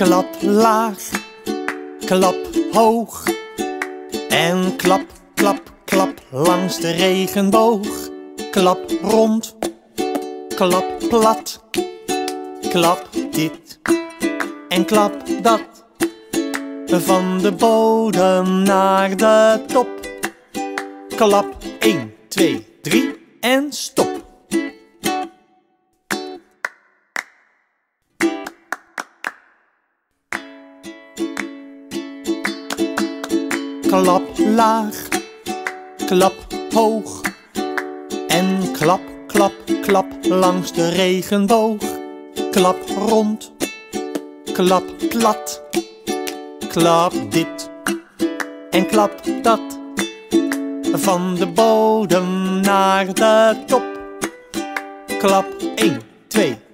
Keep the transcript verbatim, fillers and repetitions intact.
klap laag, klap hoog. En klap, klap, klap langs de regenboog. Klap rond, klap plat. Klap dit en klap dat. Van de bodem naar de top. Klap één, twee, drie en stop. Klap laag, klap hoog. En klap, klap, klap langs de regenboog. Klap rond, klap plat. Klap dit en klap dat. Van de bodem naar de top. Klap één, twee,